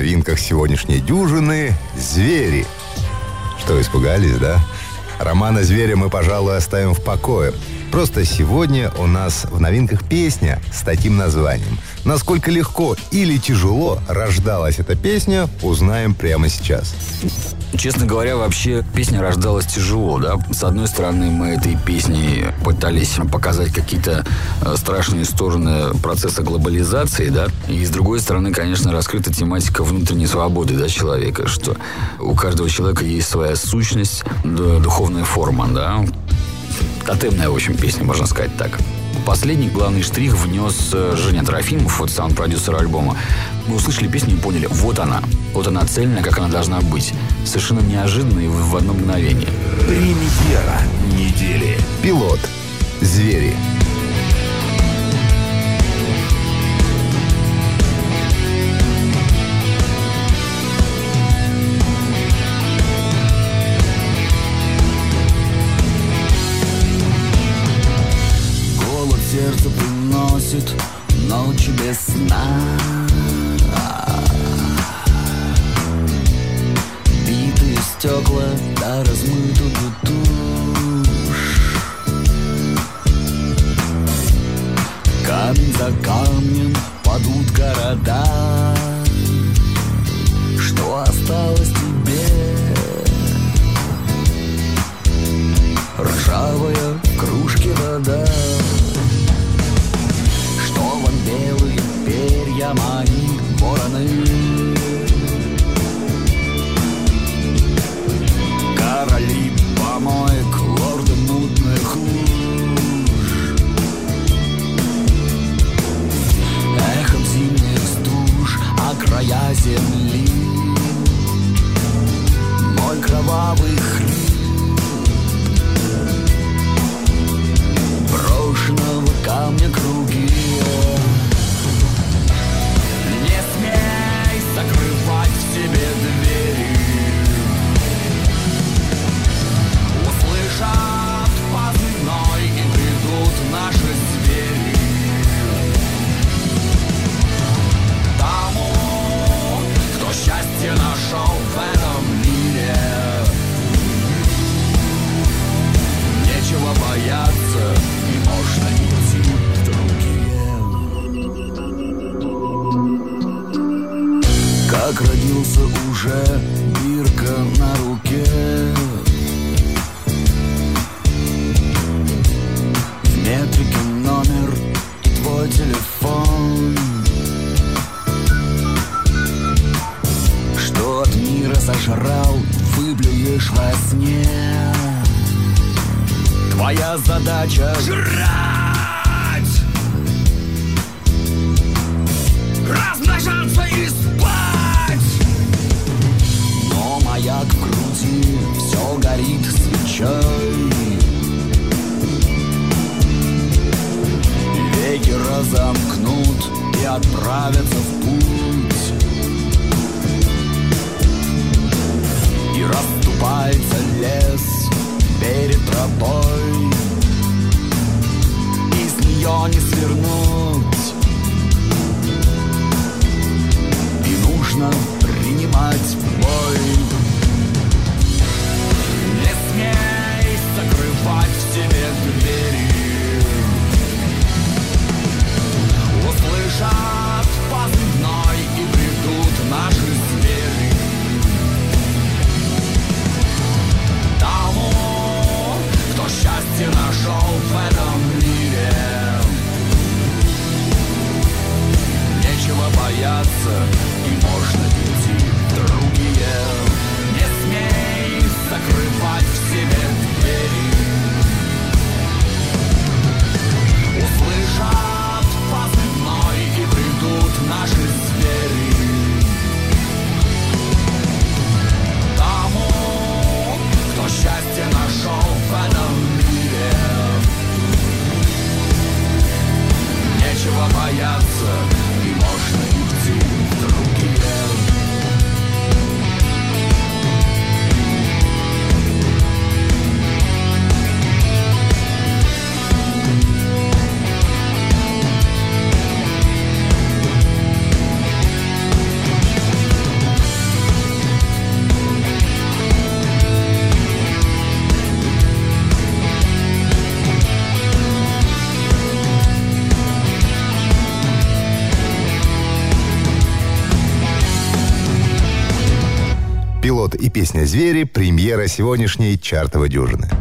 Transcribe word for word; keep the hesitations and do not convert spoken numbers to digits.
новинках сегодняшней дюжины «Звери». Что, испугались, да? Романа «Зверя» мы, пожалуй, оставим в покое. Просто сегодня у нас в новинках песня с таким названием. Насколько легко или тяжело рождалась эта песня, узнаем прямо сейчас. Честно говоря, вообще песня рождалась тяжело, да. С одной стороны, мы этой песней пытались показать какие-то страшные стороны процесса глобализации, да. И с другой стороны, конечно, раскрыта тематика внутренней свободы, да, человека, что у каждого человека есть своя сущность, духовная форма, да. Тотемная, в общем, песня, можно сказать так. Последний главный штрих внес Женя Трофимов, вот саунд-продюсер альбома. Мы услышали песню и поняли, вот она. Вот она цельная, как она должна быть. Совершенно неожиданно и в одно мгновение. Премьера недели. Пилот. «Звери». Сердце приносит ночи без сна. Битые стекла до размытую тушь. Камень за камнем падут города. Что осталось тебе? Ржавая в кружке вода. Белые перья мои вороны. Короли помоек, лорды мутных луж. Эхом зимних стуж, а края земли. Мой кровавый хрип. Брошенного камня круги. Закрывать в себе двери. Услышат позывной и придут наши звери. Тому, кто счастье нашел в этом мире, нечего бояться и можно идти в другие. Как родился уже бирка на руке. В метрике номер и твой телефон. Что от мира сожрал, выблюешь во сне. Твоя задача — жрать, размножаться и спать. Но маяк в груди все горит свечой. Веки разомкнут и отправятся в путь. И расступается лес перед тропой. Из нее не свернуть. И нужно принимать бой. Не смей закрывать в себе двери. Услышат позывной и придут наши звери. Тому, кто счастье нашел в этом мире, нечего бояться и можно идти в другие. Вот и песня «Звери» — премьера сегодняшней чартовой дюжины.